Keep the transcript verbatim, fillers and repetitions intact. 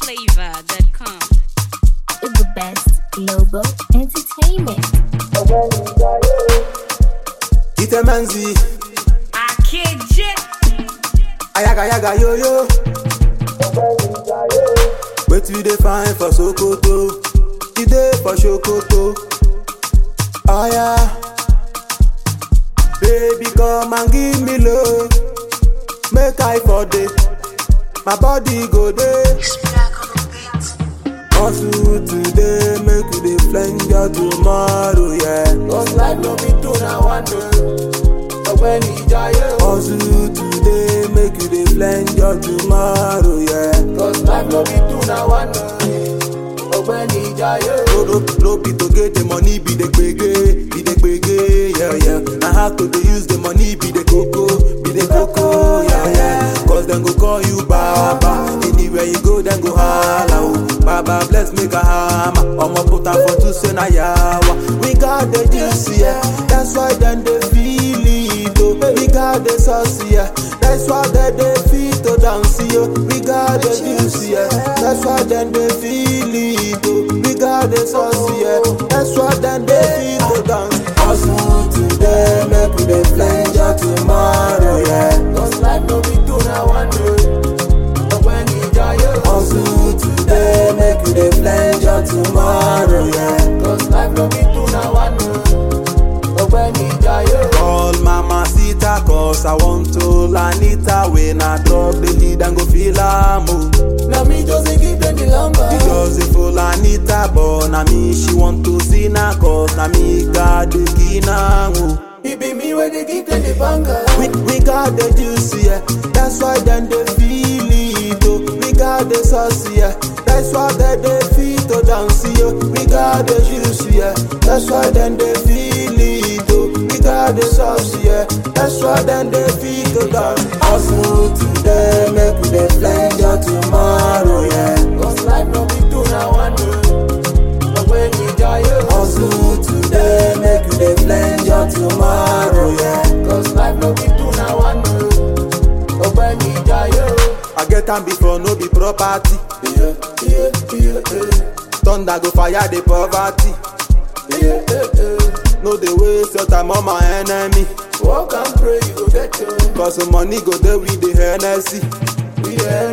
flavor dot com. The best global entertainment. Ite manzi, I kid you. ayaga yaga yo yo. Wait we dey find for Sokoto, we dey for Sokoto. Oh yeah, baby come and give me love, make I for day, my body go day. Hustle today, make we dey flank your tomorrow, yeah. Cause life no be two na one day. But when he die, Hustle today, make you dey flank your tomorrow, yeah. cause life no be two na one day. But when he die, No, no, no be to get the money, be the gbege, be the gbege, yeah, yeah. Now how to dey use the money, be the coco, be the coco, yeah, yeah. Cause them go call you Baba, anywhere you go, then go holla, oh. Baba bless make a hammer, I'ma put her for two say na yawa. We got the juice, yeah, that's why then they feel it, oh. We got the sauce, yeah, that's why then they feel to dance, yo. We got the juice, yeah, that's why then they feel it, oh. We got the sauce, yeah, that's why then they feel to dance. Hustle today, make we dey flange your tomorrow, yeah. cause life no be two na one day. But when he die, Hustle today, make we dey flange your tomorrow, yeah. cause life no be two na one day. But when he die, Call mama Sita, cause I want to Lanita. When I drop the lead and go feel am, oh. now me just dey give them the lumber. Because if full Anita, but na me she want to see na, cause na me got the key now, oh. It be me when they give them the banger. We, we got the juice, yeah, that's why then they feel it, oh. We got the sauce, yeah, that's why then they feel to dance, yo. We got the juice, yeah, that's why then they feel it, oh. We got the sauce, yeah, that's why then they feel to dance. Hustle today, make we dey flange your tomorrow, yeah. Cause life no be two na one day. But when he die, Hustle today, make we dey flange your tomorrow, yeah. cause life no be two na one day. But when he die, I get am before, no be property. yeah, yeah, yeah, yeah. Thunder go fire the poverty. Yeah, yeah, yeah. No dey waste your time on my enemy, Walk and pray, you go get your cause the money go there with the Hennessy. yeah,